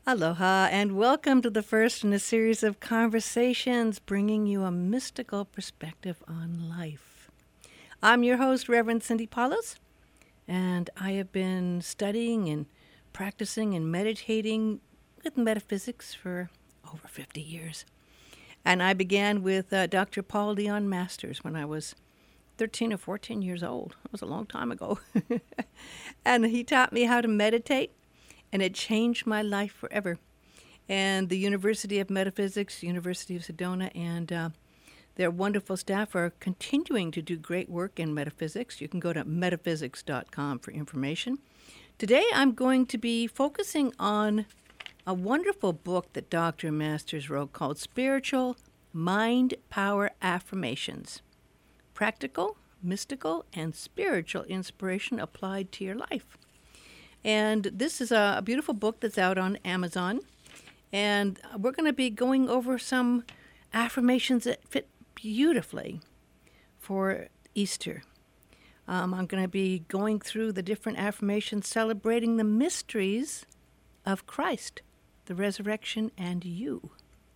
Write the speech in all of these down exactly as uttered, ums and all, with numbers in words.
Aloha, and welcome to the first in a series of conversations bringing you a mystical perspective on life. I'm your host, Reverend Cindy Paulos, and I have been studying and practicing and meditating with metaphysics for over fifty years. And I began with uh, Doctor Paul Leon Masters when I was thirteen or fourteen years old. That was a long time ago. And he taught me how to meditate, and it changed my life forever. And the University of Metaphysics, University of Sedona, and uh, their wonderful staff are continuing to do great work in metaphysics. You can go to metaphysics dot com for information. Today I'm going to be focusing on a wonderful book that Doctor Masters wrote called Spiritual Mind Power Affirmations. Practical, mystical, and spiritual inspiration applied to your life. And this is a, a beautiful book that's out on Amazon. And we're going to be going over some affirmations that fit beautifully for Easter. Um, I'm going to be going through the different affirmations celebrating the mysteries of Christ, the resurrection, and you.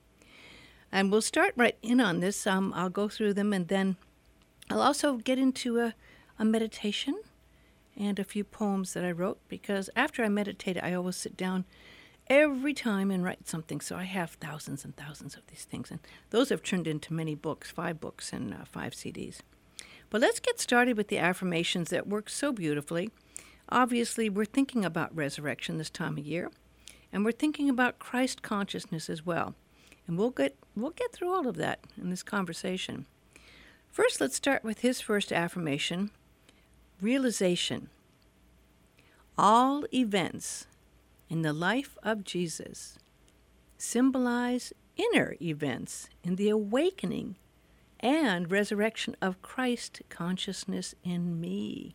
And we'll start right in on this. Um, I'll go through them, and then I'll also get into a, a meditation and a few poems that I wrote, because after I meditate, I always sit down every time and write something. So I have thousands and thousands of these things, and those have turned into many books, five books and uh, five C Ds. But let's get started with the affirmations that work so beautifully. Obviously, we're thinking about resurrection this time of year, and we're thinking about Christ consciousness as well. And we'll get we'll get through all of that in this conversation. First, let's start with his first affirmation. Realization. All events in the life of Jesus symbolize inner events in the awakening and resurrection of Christ consciousness in me.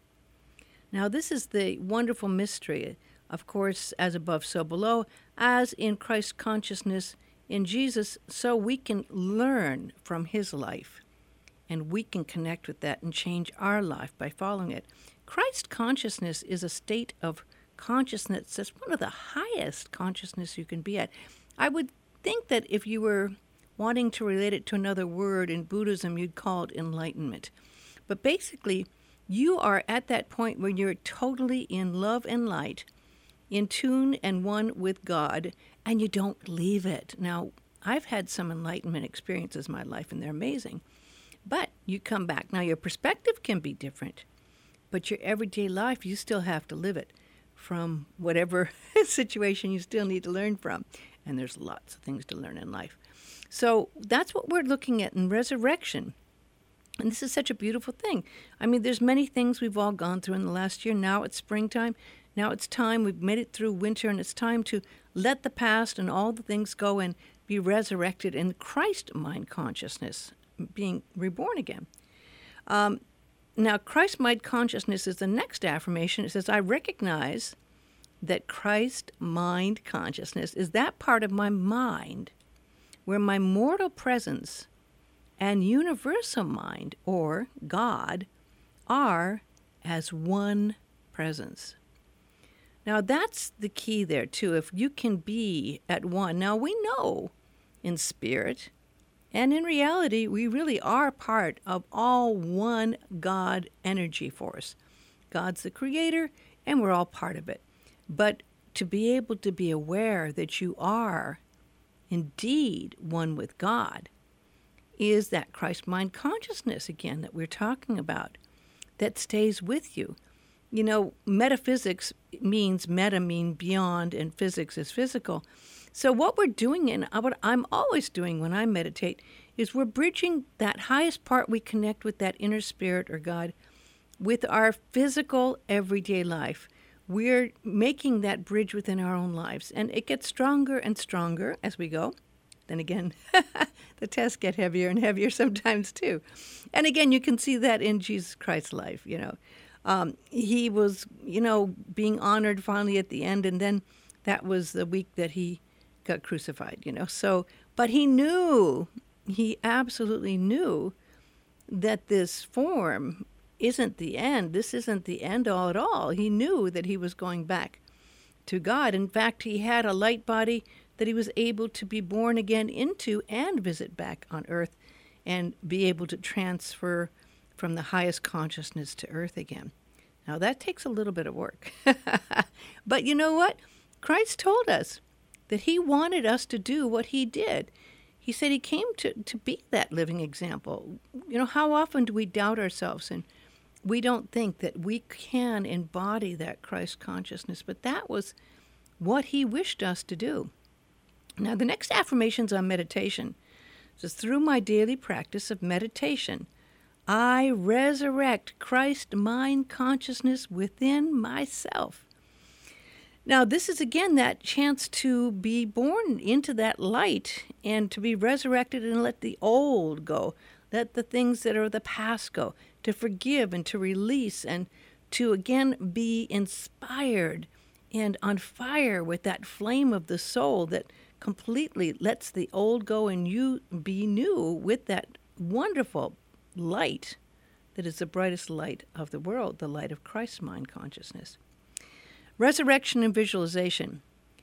Now, this is the wonderful mystery, of course, as above, so below, as in Christ consciousness in Jesus, so we can learn from his life. And we can connect with that and change our life by following it. Christ consciousness is a state of consciousness that's one of the highest consciousness you can be at. I would think that if you were wanting to relate it to another word in Buddhism, you'd call it enlightenment. But basically, you are at that point where you're totally in love and light, in tune and one with God, and you don't leave it. Now, I've had some enlightenment experiences in my life, and they're amazing. But you come back. Now, your perspective can be different, but your everyday life, you still have to live it from whatever situation you still need to learn from. And there's lots of things to learn in life. So that's what we're looking at in resurrection. And this is such a beautiful thing. I mean, there's many things we've all gone through in the last year. Now it's springtime. Now it's time. We've made it through winter, and it's time to let the past and all the things go and be resurrected in Christ mind consciousness, being reborn again. Um, now, Christ mind consciousness is the next affirmation. It says, I recognize that Christ mind consciousness is that part of my mind where my mortal presence and universal mind, or God, are as one presence. Now, that's the key there, too. If you can be at one. Now, we know in spirit and in reality, we really are part of all one God energy force. God's the creator, and we're all part of it. But to be able to be aware that you are indeed one with God is that Christ mind consciousness, again, that we're talking about, that stays with you. You know, metaphysics means meta, mean beyond, and physics is physical. So what we're doing, and what I'm always doing when I meditate, is we're bridging that highest part we connect with, that inner spirit or God, with our physical everyday life. We're making that bridge within our own lives, and it gets stronger and stronger as we go. Then again, the tests get heavier and heavier sometimes too. And again, you can see that in Jesus Christ's life, you know. Um, he was, you know, being honored finally at the end, and then that was the week that he got crucified, you know. So, but he knew, he absolutely knew that this form isn't the end. This isn't the end all at all. He knew that he was going back to God. In fact, he had a light body that he was able to be born again into and visit back on earth and be able to transfer from the highest consciousness to earth again. Now, that takes a little bit of work. But you know what? Christ told us that he wanted us to do what he did. He said he came to, to be that living example. You know, how often do we doubt ourselves and we don't think that we can embody that Christ consciousness? But that was what he wished us to do. Now, the next affirmation's on meditation. It says, through my daily practice of meditation, I resurrect Christ mind consciousness within myself. Now, this is again that chance to be born into that light and to be resurrected and let the old go. Let the things that are the past go. To forgive and to release and to again be inspired and on fire with that flame of the soul that completely lets the old go and you be new with that wonderful light that is the brightest light of the world, the light of Christ's mind consciousness. Resurrection and visualization.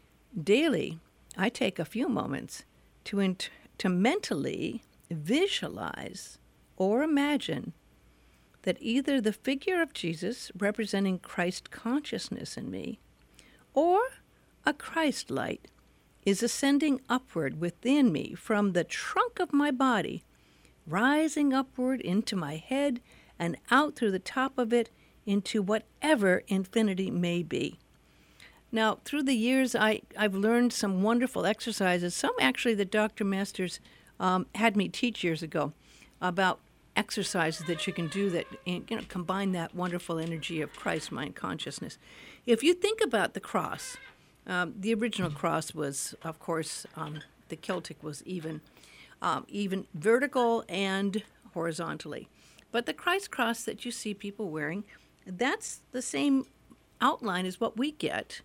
Daily, I take a few moments to, int- to mentally visualize or imagine that either the figure of Jesus representing Christ consciousness in me or a Christ light is ascending upward within me from the trunk of my body, rising upward into my head and out through the top of it into whatever infinity may be. Now, through the years, I, I've learned some wonderful exercises, some actually that Doctor Masters um, had me teach years ago about exercises that you can do that you know, combine that wonderful energy of Christ mind consciousness. If you think about the cross, um, the original cross was, of course, um, the Celtic was even, um, even vertical and horizontally. But the Christ cross that you see people wearing, that's the same outline as what we get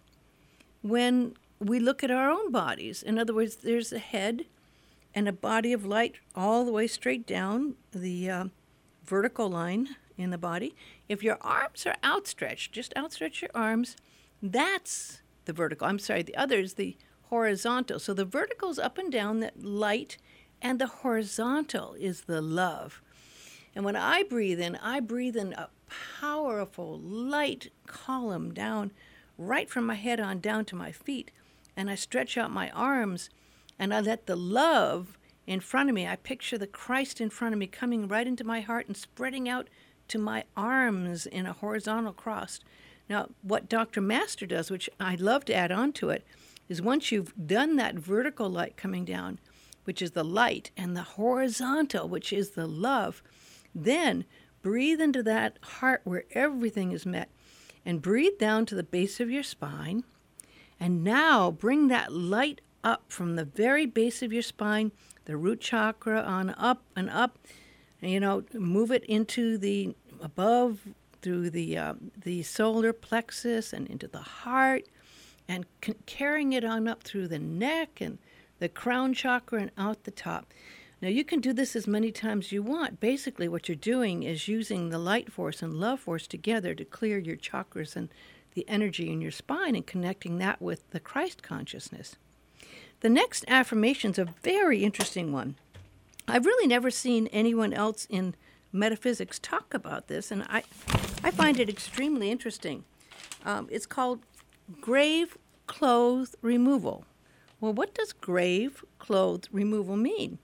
when we look at our own bodies. In other words, there's a head and a body of light all the way straight down the uh, vertical line in the body. If your arms are outstretched, just outstretch your arms, that's the vertical. I'm sorry, the other is the horizontal. So the vertical is up and down, that light, and the horizontal is the love. And when I breathe in, I breathe in a powerful light column down right from my head on down to my feet. And I stretch out my arms and I let the love in front of me, I picture the Christ in front of me coming right into my heart and spreading out to my arms in a horizontal cross. Now, what Doctor Master does, which I'd love to add on to it, is once you've done that vertical light coming down, which is the light, and the horizontal, which is the love, then breathe into that heart where everything is met and breathe down to the base of your spine. And now bring that light up from the very base of your spine, the root chakra on up and up, and, you know, move it into the above through the uh, the solar plexus and into the heart, and c- carrying it on up through the neck and the crown chakra and out the top. Now, you can do this as many times as you want. Basically, what you're doing is using the light force and love force together to clear your chakras and the energy in your spine and connecting that with the Christ consciousness. The next affirmation is a very interesting one. I've really never seen anyone else in metaphysics talk about this, and I, I find it extremely interesting. Um, it's called grave clothes removal. Well, what does grave clothes removal mean?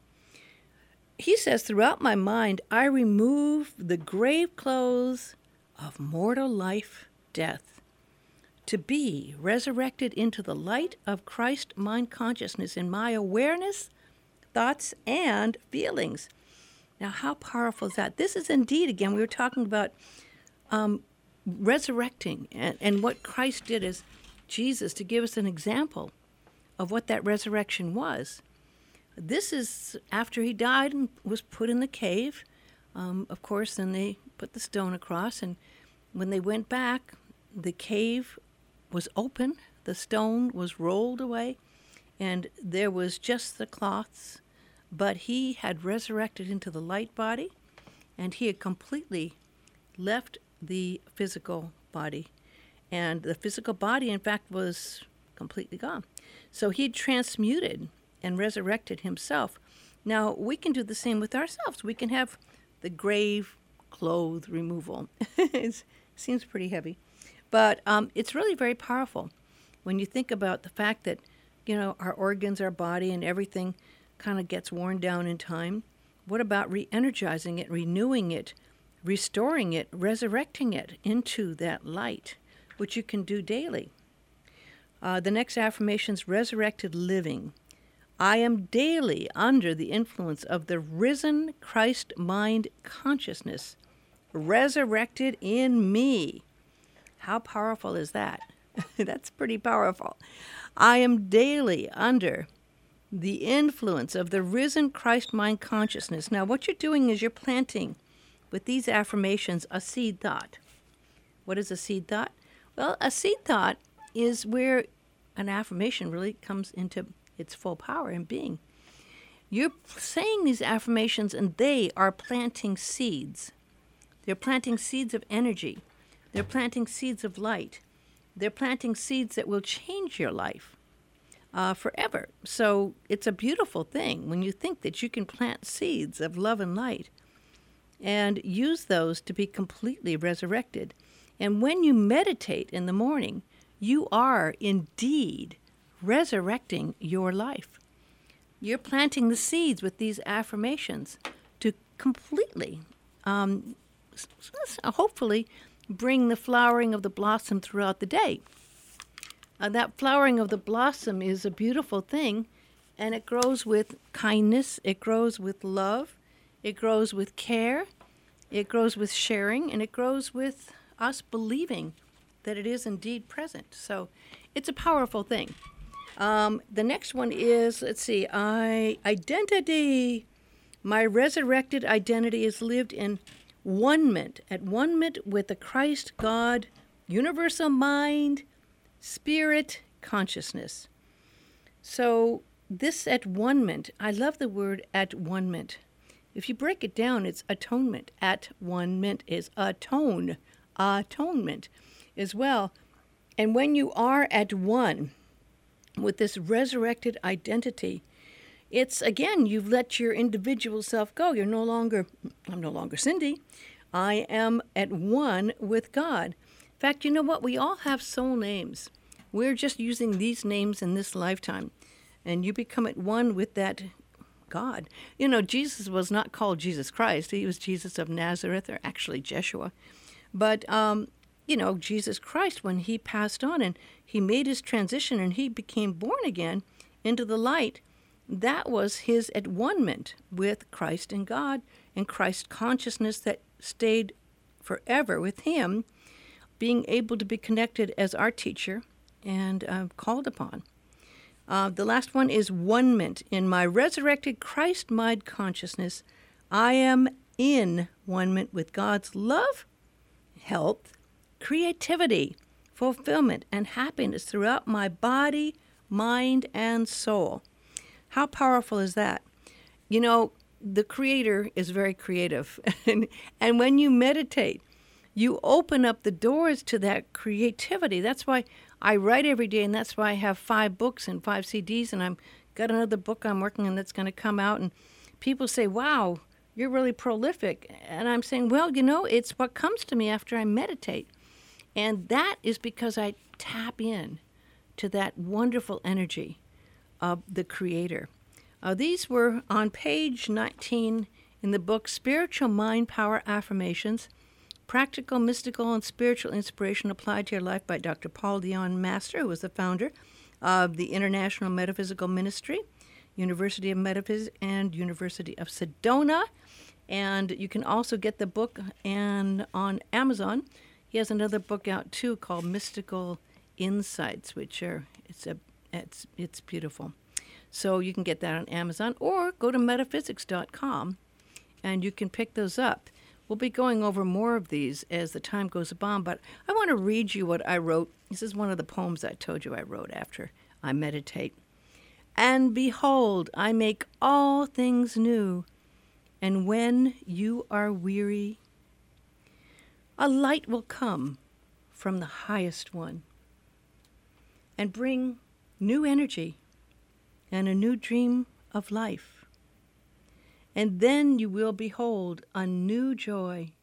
He says, throughout my mind, I remove the grave clothes of mortal life, death, to be resurrected into the light of Christ mind consciousness in my awareness, thoughts, and feelings. Now, how powerful is that? This is indeed, again, we were talking about um, resurrecting, and, and what Christ did as Jesus to give us an example of what that resurrection was. This is after he died and was put in the cave. Um, of course, then they put the stone across, and when they went back, the cave was open, the stone was rolled away, and there was just the cloths. But he had resurrected into the light body, and he had completely left the physical body. and the physical body, in fact, was completely gone. So he transmuted and resurrected himself. Now, we can do the same with ourselves. We can have the grave clothes removal. It seems pretty heavy. But um, it's really very powerful when you think about the fact that, you know, our organs, our body, and everything kind of gets worn down in time. What about re-energizing it, renewing it, restoring it, resurrecting it into that light, which you can do daily? Uh, the next affirmation is resurrected living. I am daily under the influence of the risen Christ mind consciousness, resurrected in me. How powerful is that? That's pretty powerful. I am daily under the influence of the risen Christ mind consciousness. Now, what you're doing is you're planting, with these affirmations, a seed thought. What is a seed thought? Well, a seed thought is where an affirmation really comes into its full power and being. You're saying these affirmations, and they are planting seeds. They're planting seeds of energy. They're planting seeds of light. They're planting seeds that will change your life uh, forever. So it's a beautiful thing when you think that you can plant seeds of love and light and use those to be completely resurrected. And when you meditate in the morning, you are indeed resurrecting your life. You're planting the seeds with these affirmations to completely, um, hopefully, bring the flowering of the blossom throughout the day. Uh, that flowering of the blossom is a beautiful thing, and it grows with kindness, it grows with love, it grows with care, it grows with sharing, and it grows with us believing that it is indeed present. So it's a powerful thing. Um, the next one is, let's see, I identity. My resurrected identity is lived in one-ment, at one-ment with the Christ, God, universal mind, spirit, consciousness. So this at one-ment, I love the word at one-ment. If you break it down, it's atonement. At one-ment is atone, atonement as well. And when you are at one with this resurrected identity, it's, again, you've let your individual self go. You're no longer, I'm no longer Cindy. I am at one with God. In fact, you know what? We all have soul names. We're just using these names in this lifetime. And you become at one with that God. You know, Jesus was not called Jesus Christ. He was Jesus of Nazareth, or actually Jeshua. But, um, you know, Jesus Christ, when he passed on and he made his transition and he became born again into the light, that was his at one-ment with Christ and God, and Christ consciousness that stayed forever with him, being able to be connected as our teacher and uh, called upon. Uh, the last one is one-ment. In my resurrected Christ mind consciousness, I am in one-ment with God's love, health, creativity, fulfillment, and happiness throughout my body, mind, and soul. How powerful is that? You know, the Creator is very creative. and, and when you meditate, you open up the doors to that creativity. That's why I write every day, and that's why I have five books and five C Ds, and I've got another book I'm working on that's going to come out. And people say, wow, you're really prolific. And I'm saying, well, you know, it's what comes to me after I meditate. And that is because I tap in to that wonderful energy of the Creator. Uh, these were on page nineteen in the book Spiritual Mind Power Affirmations, Practical, Mystical, and Spiritual Inspiration Applied to Your Life by Doctor Paul Dion Master, who was the founder of the International Metaphysical Ministry, University of Metaphysics, and University of Sedona. And you can also get the book and on Amazon. He has another book out, too, called Mystical Insights, which are, it's a It's it's beautiful. So you can get that on Amazon or go to metaphysics dot com and you can pick those up. We'll be going over more of these as the time goes on, but I want to read you what I wrote. This is one of the poems I told you I wrote after I meditate. And behold, I make all things new, and when you are weary, a light will come from the highest one and bring new energy and a new dream of life. And then you will behold a new joy.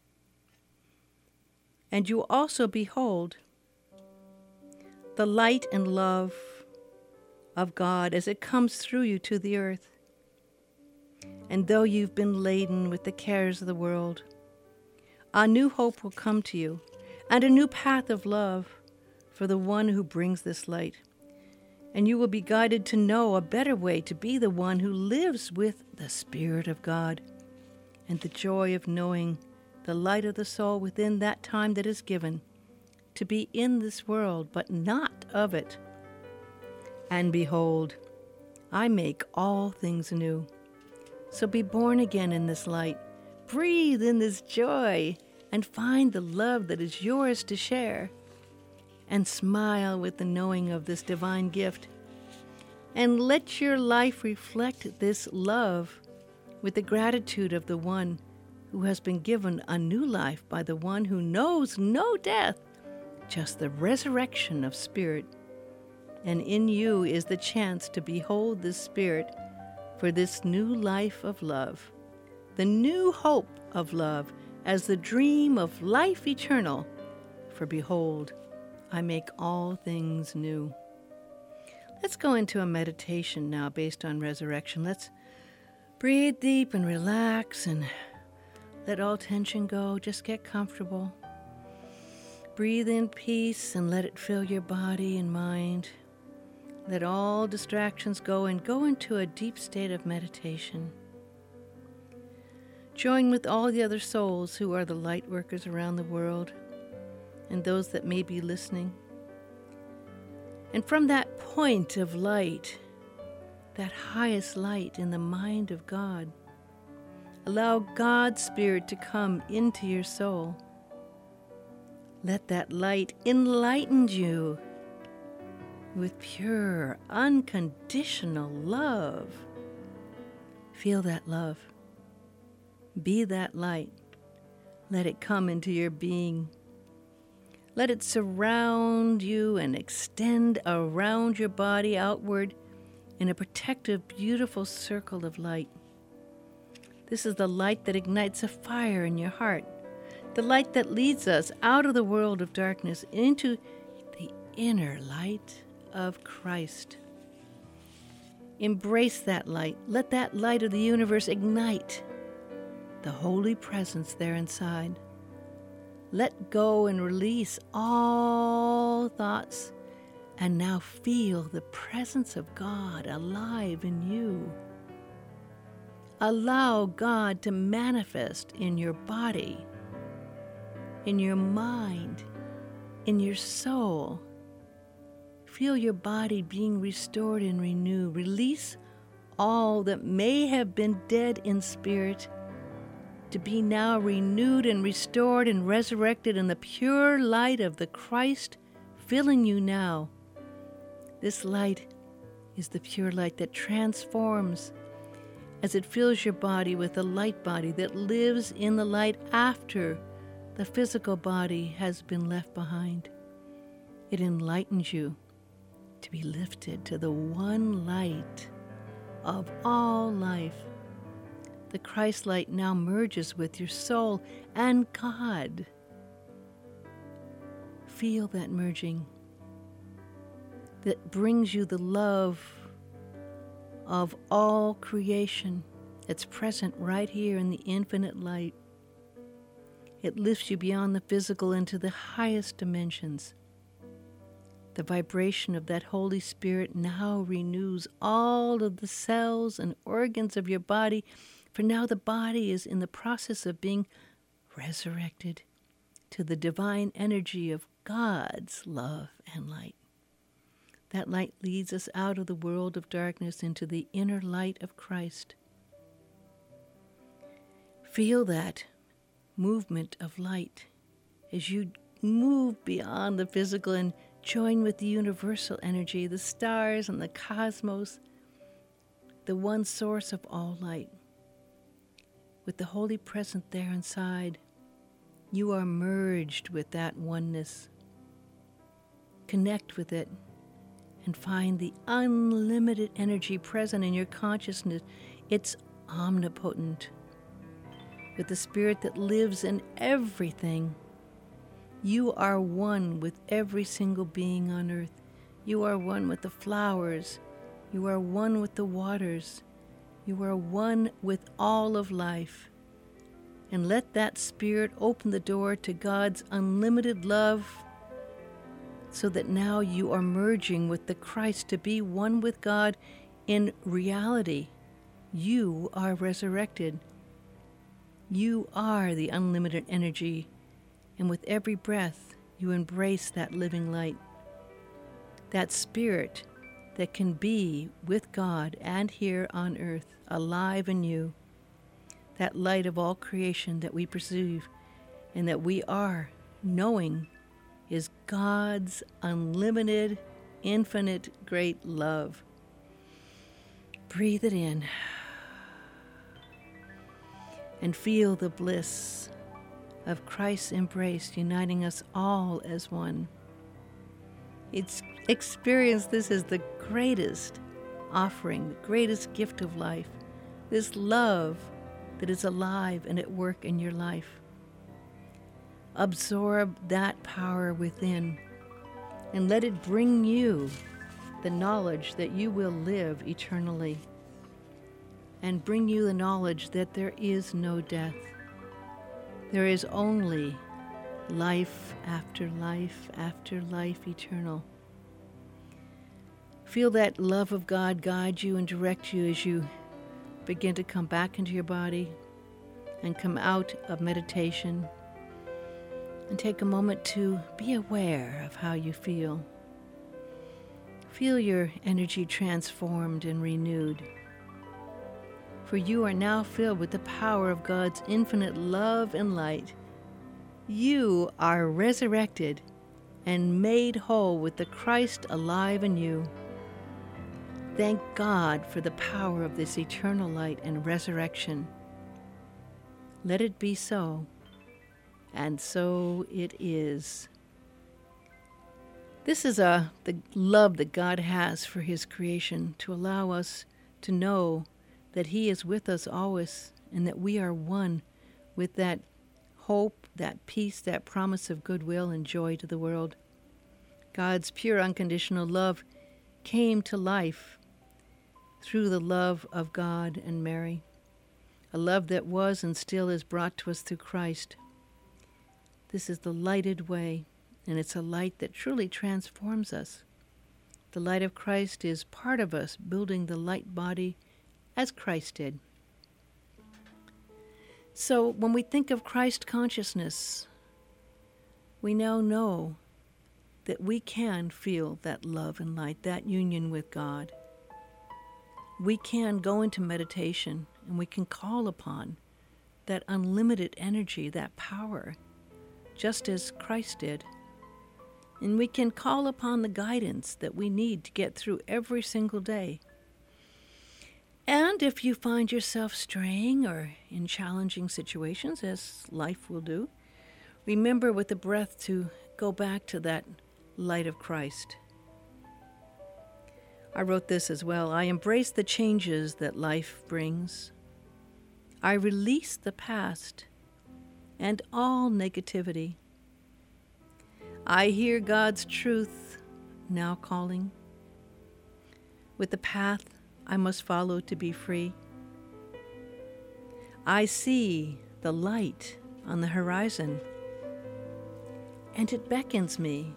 And you also behold the light and love of God as it comes through you to the earth. And though you've been laden with the cares of the world, a new hope will come to you, and a new path of love for the one who brings this light. And you will be guided to know a better way to be the one who lives with the Spirit of God, and the joy of knowing the light of the soul within that time that is given, to be in this world, but not of it. And behold, I make all things new. So be born again in this light, breathe in this joy, and find the love that is yours to share. And smile with the knowing of this divine gift. And let your life reflect this love with the gratitude of the one who has been given a new life by the one who knows no death, just the resurrection of spirit. And in you is the chance to behold this Spirit for this new life of love, the new hope of love as the dream of life eternal. For behold, I make all things new. Let's go into a meditation now based on resurrection. Let's breathe deep and relax and let all tension go. Just get comfortable. Breathe in peace and let it fill your body and mind. Let all distractions go and go into a deep state of meditation. Join with all the other souls who are the light workers around the world and those that may be listening. And from that point of light, that highest light in the mind of God, allow God's Spirit to come into your soul. Let that light enlighten you with pure, unconditional love. Feel that love. Be that light. Let it come into your being. Let it surround you and extend around your body outward in a protective, beautiful circle of light. This is the light that ignites a fire in your heart, the light that leads us out of the world of darkness into the inner light of Christ. Embrace that light. Let that light of the universe ignite the holy presence there inside. Let go and release all thoughts, and now feel the presence of God alive in you. Allow God to manifest in your body, in your mind, in your soul. Feel your body being restored and renewed. Release all that may have been dead in spirit to be now renewed and restored and resurrected in the pure light of the Christ filling you now. This light is the pure light that transforms as it fills your body with a light body that lives in the light after the physical body has been left behind. It enlightens you to be lifted to the one light of all life. The Christ light now merges with your soul and God. Feel that merging that brings you the love of all creation that's present right here in the infinite light. It lifts you beyond the physical into the highest dimensions. The vibration of that Holy Spirit now renews all of the cells and organs of your body, for now the body is in the process of being resurrected to the divine energy of God's love and light. That light leads us out of the world of darkness into the inner light of Christ. Feel that movement of light as you move beyond the physical and join with the universal energy, the stars and the cosmos, the one source of all light. With the Holy Presence there inside, you are merged with that oneness. connect with it and find the unlimited energy present in your consciousness. It's omnipotent. With the spirit that lives in everything, you are one with every single being on earth. You are one with the flowers. You are one with the waters. You are one with all of life. And let that spirit open the door to God's unlimited love, so that now you are merging with the Christ to be one with God in reality. You are resurrected. You are the unlimited energy, and with every breath, you embrace that living light, that spirit that can be with God and here on earth, alive in you, that light of all creation that we perceive and that we are knowing is God's unlimited, infinite, great love. Breathe it in and feel the bliss of Christ's embrace uniting us all as one. It's experience this as the greatest offering, the greatest gift of life, this love that is alive and at work in your life. Absorb that power within and let it bring you the knowledge that you will live eternally, and bring you the knowledge that there is no death. There is only life after life after life eternal. Feel that love of God guide you and direct you as you begin to come back into your body and come out of meditation. And take a moment to be aware of how you feel. Feel your energy transformed and renewed. For you are now filled with the power of God's infinite love and light. You are resurrected and made whole with the Christ alive in you. Thank God for the power of this eternal light and resurrection. Let it be so. And so it is. This is a, the love that God has for His creation, to allow us to know that He is with us always and that we are one with that hope, that peace, that promise of goodwill and joy to the world. God's pure unconditional love came to life through the love of God and Mary, a love that was and still is brought to us through Christ. This is the lighted way, and it's a light that truly transforms us. The light of Christ is part of us, building the light body as Christ did. So when we think of Christ consciousness, we now know that we can feel that love and light, that union with God. We can go into meditation and we can call upon that unlimited energy, that power, just as Christ did. And we can call upon the guidance that we need to get through every single day. And if you find yourself straying or in challenging situations, as life will do, remember with the breath to go back to that light of Christ. I wrote this as well. I embrace the changes that life brings. I release the past and all negativity. I hear God's truth now calling. With the path I must follow to be free. I see the light on the horizon, and it beckons me.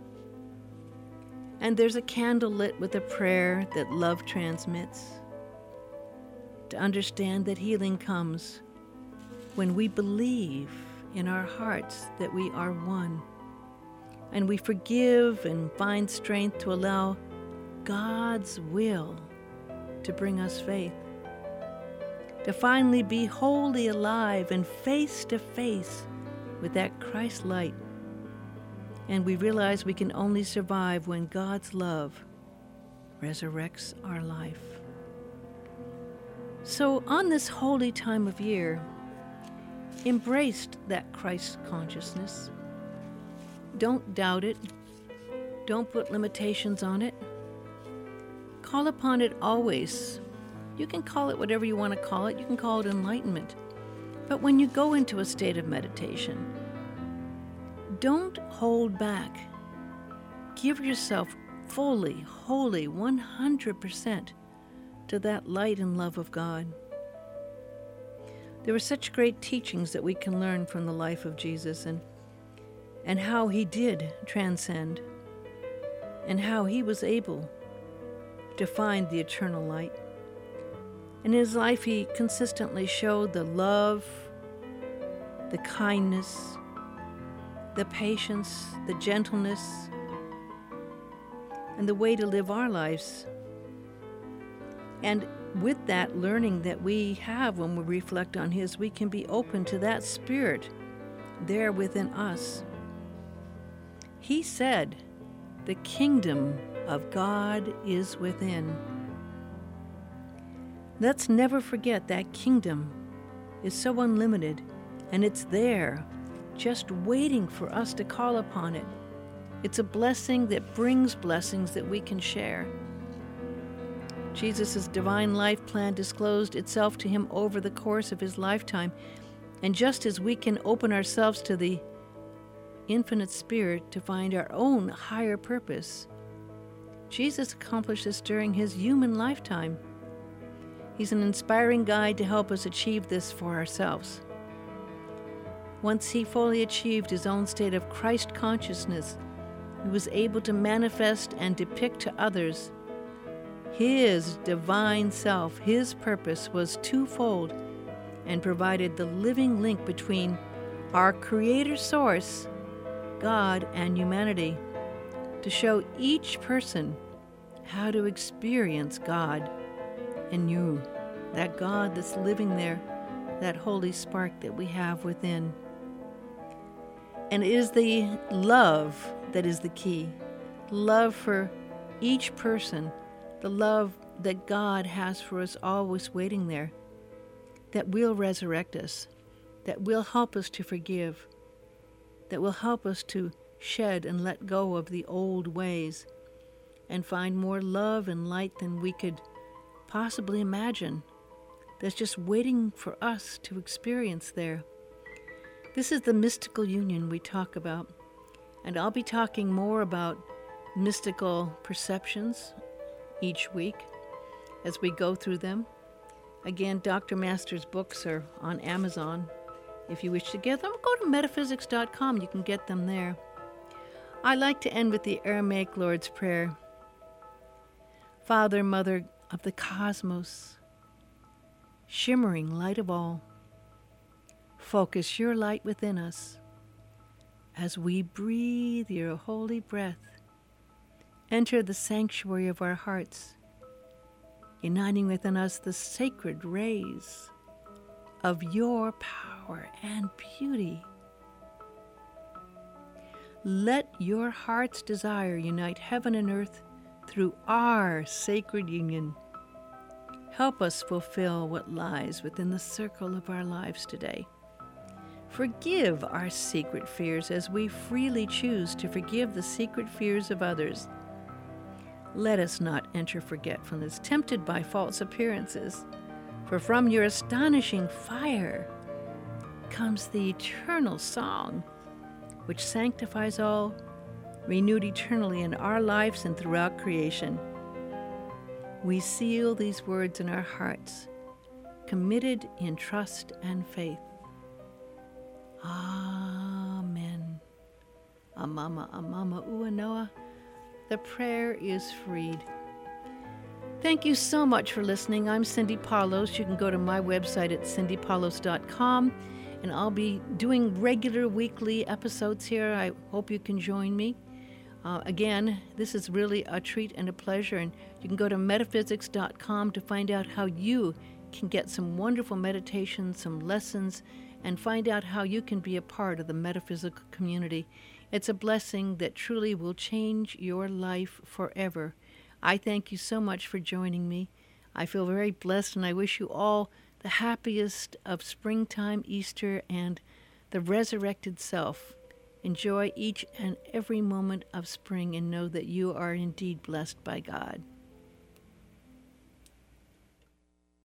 And there's a candle lit with a prayer that love transmits, to understand that healing comes when we believe in our hearts that we are one, and we forgive and find strength to allow God's will to bring us faith, to finally be wholly alive and face to face with that Christ light. And we realize we can only survive when God's love resurrects our life. So on this holy time of year, embrace that Christ consciousness. Don't doubt it. Don't put limitations on it. Call upon it always. You can call it whatever you want to call it. You can call it enlightenment. But when you go into a state of meditation, don't hold back. Give yourself fully, wholly, one hundred percent to that light and love of God. There were such great teachings that we can learn from the life of Jesus, and and how he did transcend, and how he was able to find the eternal light. In his life, he consistently showed the love, the kindness, the patience, the gentleness, and the way to live our lives. And with that learning that we have when we reflect on his, we can be open to that spirit there within us. He said, "The kingdom of God is within." Let's never forget that kingdom is so unlimited, and it's there, just waiting for us to call upon it. It's a blessing that brings blessings that we can share. Jesus' divine life plan disclosed itself to him over the course of his lifetime, and just as we can open ourselves to the infinite spirit to find our own higher purpose, Jesus accomplished this during his human lifetime. He's an inspiring guide to help us achieve this for ourselves. Once he fully achieved his own state of Christ consciousness, he was able to manifest and depict to others his divine self. His purpose was twofold and provided the living link between our creator source, God, and humanity, to show each person how to experience God in you, that God that's living there, that holy spark that we have within. And it is the love that is the key. Love for each person, the love that God has for us always waiting there, that will resurrect us, that will help us to forgive, that will help us to shed and let go of the old ways and find more love and light than we could possibly imagine, that's just waiting for us to experience there. This is the mystical union we talk about, and I'll be talking more about mystical perceptions each week as we go through them. Again, Doctor Master's books are on Amazon. If you wish to get them, go to metaphysics dot com. You can get them there. I like to end with the Aramaic Lord's Prayer. Father, Mother of the cosmos, shimmering light of all, focus your light within us as we breathe your holy breath. Enter the sanctuary of our hearts, uniting within us the sacred rays of your power and beauty. Let your heart's desire unite heaven and earth through our sacred union. Help us fulfill what lies within the circle of our lives today. Forgive our secret fears as we freely choose to forgive the secret fears of others. Let us not enter forgetfulness, tempted by false appearances, for from your astonishing fire comes the eternal song, which sanctifies all, renewed eternally in our lives and throughout creation. We seal these words in our hearts, committed in trust and faith. Amen. Amama, amama, uanoa. The prayer is freed. Thank you so much for listening. I'm Cindy Paulos. You can go to my website at cindy paulos dot com, and I'll be doing regular weekly episodes here. I hope you can join me. Uh, again, this is really a treat and a pleasure, and you can go to metaphysics dot com to find out how you can get some wonderful meditations, some lessons, and find out how you can be a part of the metaphysical community. It's a blessing that truly will change your life forever. I thank you so much for joining me. I feel very blessed, and I wish you all the happiest of springtime, Easter, and the resurrected self Enjoy each and every moment of spring and know that you are indeed blessed by God.